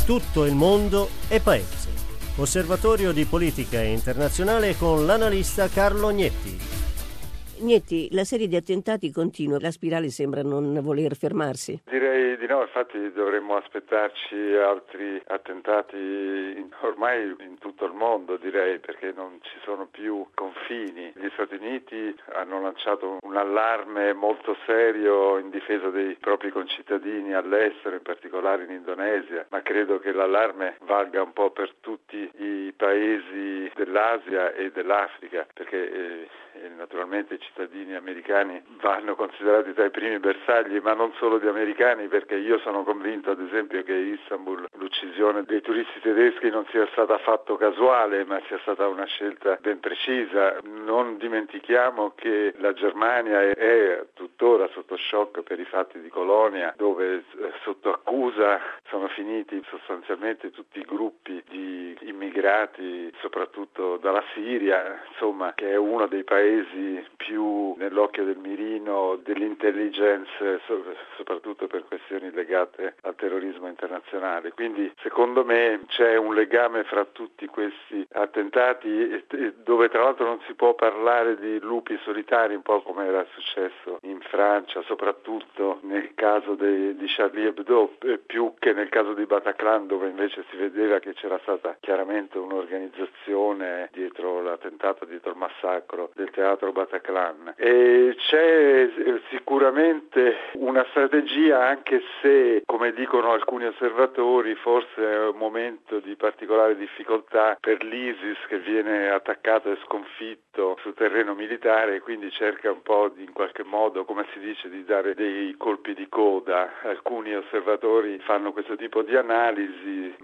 Tutto il mondo e paese. Osservatorio di politica internazionale con l'analista Carlo Gnetti. Gnetti, la serie di attentati continua, la spirale sembra non voler fermarsi. Direi di no, infatti dovremmo aspettarci altri attentati ormai in tutto il mondo, direi, perché non ci sono più confini. Gli Stati Uniti hanno lanciato un allarme molto serio in difesa dei propri concittadini all'estero, in particolare in Indonesia, ma credo che l'allarme valga un po' per tutti i paesi dell'Asia e dell'Africa, perché naturalmente i cittadini americani vanno considerati tra i primi bersagli, ma non solo di americani, perché io sono convinto ad esempio che Istanbul, l'uccisione dei turisti tedeschi non sia stata affatto casuale, ma sia stata una scelta ben precisa. Non dimentichiamo che la Germania è tuttora sotto shock per i fatti di Colonia, dove sotto accusa sono finiti sostanzialmente tutti i gruppi di immigrati, soprattutto dalla Siria, insomma, che è uno dei paesi più nell'occhio del mirino dell'intelligence, soprattutto per questioni legate al terrorismo internazionale. Quindi secondo me c'è un legame fra tutti questi attentati, dove tra l'altro non si può parlare di lupi solitari, un po' come era successo in Francia, soprattutto nel caso di Charlie Hebdo, più che nel caso di Bataclan, dove invece si vedeva che c'era stata chiaramente un'organizzazione dietro l'attentato, dietro il massacro del teatro Bataclan. E c'è sicuramente una strategia, anche se, come dicono alcuni osservatori, forse è un momento di particolare difficoltà per l'ISIS, che viene attaccato e sconfitto sul terreno militare, e quindi cerca un po' in qualche modo, come si dice, di dare dei colpi di coda. Alcuni osservatori fanno questo tipo di analisi,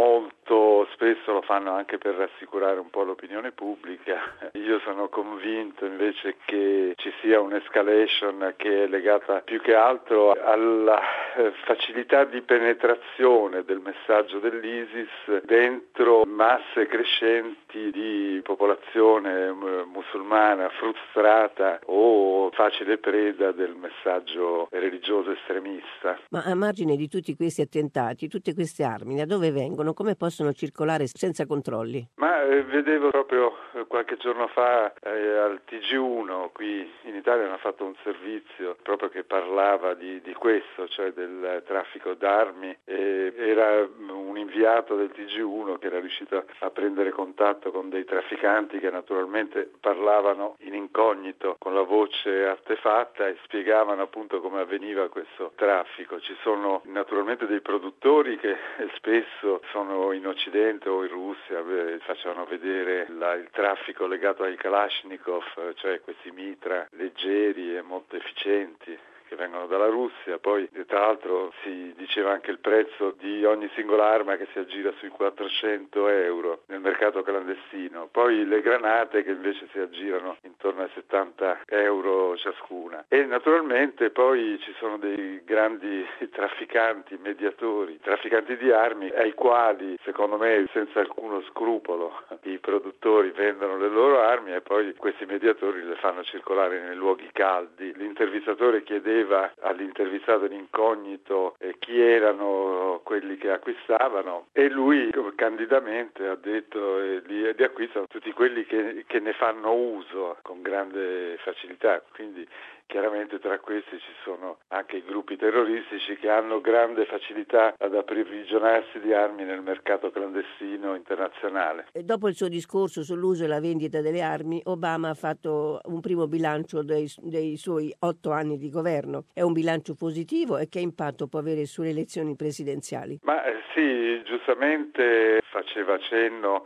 molto spesso lo fanno anche per rassicurare un po' l'opinione pubblica. Io sono convinto invece che ci sia un'escalation che è legata più che altro alla facilità di penetrazione del messaggio dell'ISIS dentro masse crescenti di popolazione musulmana frustrata o facile preda del messaggio religioso estremista. Ma a margine di tutti questi attentati, tutte queste armi, da dove vengono? Come possono circolare senza controlli? Ma vedevo proprio qualche giorno fa al TG1 qui in Italia hanno fatto un servizio proprio che parlava di questo, cioè del traffico d'armi, e era un inviato del TG1 che era riuscito a prendere contatto con dei trafficanti che naturalmente parlavano in incognito con la voce artefatta e spiegavano appunto come avveniva questo traffico. Ci sono naturalmente dei produttori che spesso sono in Occidente o in Russia, facevano vedere il traffico legato ai Kalashnikov, cioè questi mitra leggeri e molto efficienti che vengono dalla Russia. Poi tra l'altro si diceva anche il prezzo di ogni singola arma che si aggira sui 400 euro nel mercato clandestino. Poi le granate che invece si aggirano intorno ai 70 euro ciascuna. E naturalmente poi ci sono dei grandi trafficanti, mediatori, trafficanti di armi, ai quali secondo me senza alcuno scrupolo i produttori vendono le loro armi e poi questi mediatori le fanno circolare nei luoghi caldi. L'intervistatore chiedeva all'intervistato in incognito chi erano quelli che acquistavano e lui candidamente ha detto li acquistano tutti quelli che ne fanno uso con grande facilità, quindi chiaramente tra questi ci sono anche i gruppi terroristici che hanno grande facilità ad approvvigionarsi di armi nel mercato clandestino internazionale. E dopo il suo discorso sull'uso e la vendita delle armi, Obama ha fatto un primo bilancio dei suoi 8 anni di governo. È un bilancio positivo e che impatto può avere sulle elezioni presidenziali? Ma sì, giustamente faceva cenno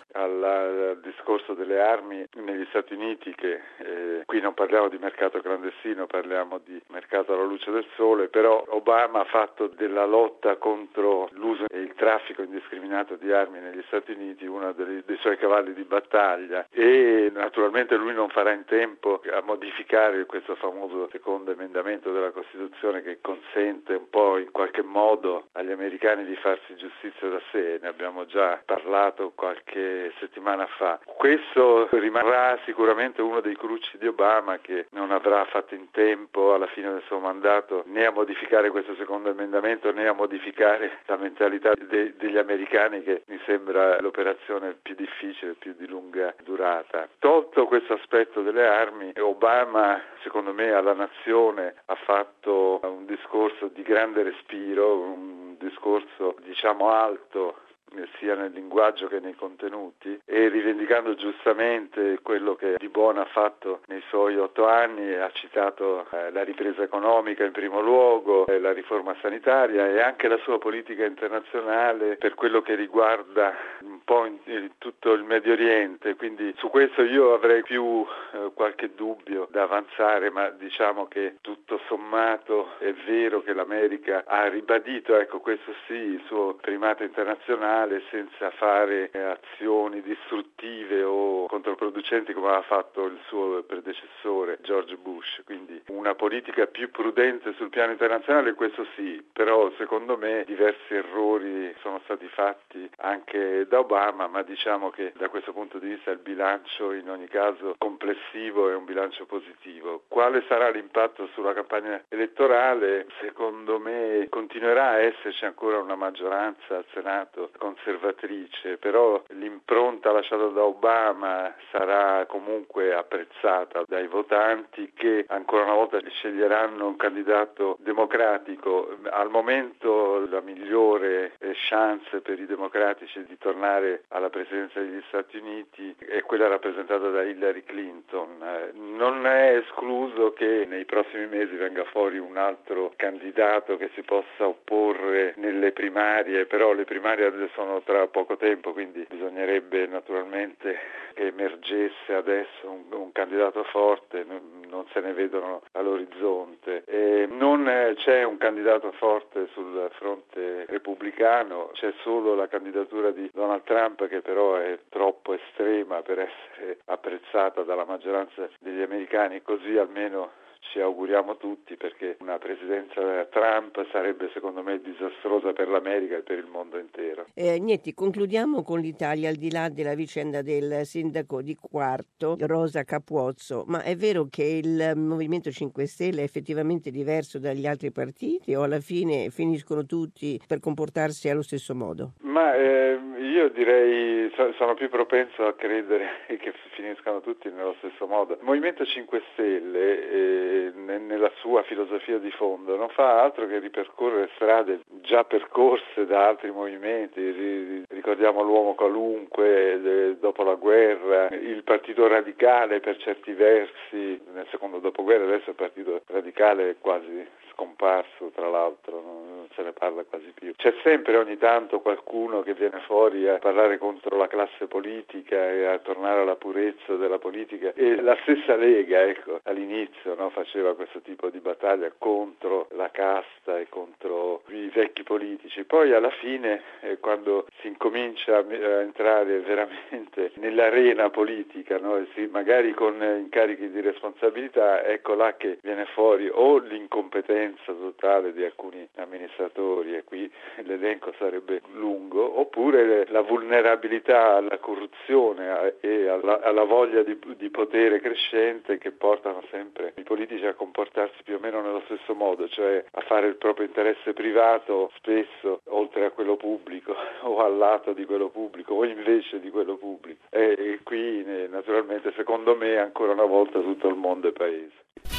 al discorso delle armi negli Stati Uniti, che qui non parliamo di mercato clandestino, parliamo di mercato alla luce del sole, però Obama ha fatto della lotta contro l'uso e il traffico indiscriminato di armi negli Stati Uniti uno dei suoi cavalli di battaglia, e naturalmente lui non farà in tempo a modificare questo famoso secondo emendamento della Costituzione che consente un po' in qualche modo agli americani di farsi giustizia da sé. Ne abbiamo già parlato parlato qualche settimana fa. Questo rimarrà sicuramente uno dei crucci di Obama, che non avrà fatto in tempo alla fine del suo mandato né a modificare questo secondo emendamento né a modificare la mentalità degli americani, che mi sembra l'operazione più difficile, più di lunga durata. Tolto questo aspetto delle armi, Obama secondo me alla nazione ha fatto un discorso di grande respiro, un discorso alto sia nel linguaggio che nei contenuti, e rivendicando giustamente quello che di buono ha fatto nei suoi 8 anni. Ha citato la ripresa economica in primo luogo, la riforma sanitaria e anche la sua politica internazionale per quello che riguarda un po' in tutto il Medio Oriente. Quindi su questo io avrei più qualche dubbio da avanzare, ma diciamo che tutto sommato è vero che l'America ha ribadito, questo sì, il suo primato internazionale, senza fare azioni distruttive o controproducenti come ha fatto il suo predecessore George Bush. Quindi una politica più prudente sul piano internazionale, questo sì, però secondo me diversi errori sono stati fatti anche da Obama, ma diciamo che da questo punto di vista il bilancio in ogni caso complessivo è un bilancio positivo. Quale sarà l'impatto sulla campagna elettorale? Secondo me continuerà a esserci ancora una maggioranza al Senato conservatrice, però l'impronta lasciata da Obama sarà comunque apprezzata dai votanti, che ancora una volta sceglieranno un candidato democratico. Al momento la migliore chance per i democratici di tornare alla presidenza degli Stati Uniti è quella rappresentata da Hillary Clinton. Non è escluso che nei prossimi mesi venga fuori un altro candidato che si possa opporre nelle primarie, però le primarie sono tra poco tempo, quindi bisognerebbe naturalmente che emergesse adesso un candidato forte. Non se ne vedono all'orizzonte e non c'è un candidato forte sul fronte repubblicano, c'è solo la candidatura di Donald Trump, che però è troppo estrema per essere apprezzata dalla maggioranza degli americani, così almeno ci auguriamo tutti, perché una presidenza Trump sarebbe secondo me disastrosa per l'America e per il mondo intero. Niente, concludiamo con l'Italia, al di là della vicenda del sindaco di Quarto, Rosa Capuzzo. Ma è vero che il Movimento 5 Stelle è effettivamente diverso dagli altri partiti, o alla fine finiscono tutti per comportarsi allo stesso modo? Ma io direi, sono più propenso a credere che finiscano tutti nello stesso modo. Il Movimento 5 Stelle nella sua filosofia di fondo non fa altro che ripercorrere strade già percorse da altri movimenti. Ricordiamo l'uomo qualunque dopo la guerra, il partito radicale per certi versi nel secondo dopoguerra. Adesso il partito radicale è quasi scomparso, tra l'altro non se ne parla quasi più. C'è sempre ogni tanto qualcuno che viene fuori a parlare contro la classe politica e a tornare alla purezza della politica, e la stessa Lega all'inizio faceva questo tipo di battaglia contro la casta e contro i vecchi politici. Poi alla fine quando si incomincia a entrare veramente nell'arena politica, magari con incarichi di responsabilità, ecco là che viene fuori o l'incompetenza totale di alcuni amministratori, e qui l'elenco sarebbe lungo, oppure la vulnerabilità alla corruzione e alla voglia di potere crescente, che portano sempre i politici a comportarsi più o meno nello stesso modo, cioè a fare il proprio interesse privato spesso oltre a quello pubblico, o al lato di quello pubblico, o invece di quello pubblico. E qui naturalmente secondo me ancora una volta tutto il mondo è paese.